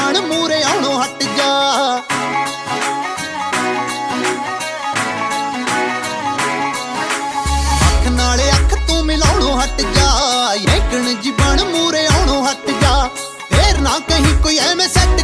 ਬਣ ਮੂਰੇ ਆਉਣੋਂ ਹਟ ਜਾ। ਅੱਖ ਨਾਲੇ ਅੱਖ ਤੂੰ ਮਿਲਾਉਣੋਂ ਹਟ ਜਾ, ਯੈਂਕਣ ਜੀ ਬਣ ਮੂਰੇ ਆਉਣੋਂ ਹਟ ਜਾ। ਫੇਰ ਨਾ ਕਹੀਂ ਕੋਈ ਐਵੇਂ ਸੈੱਟ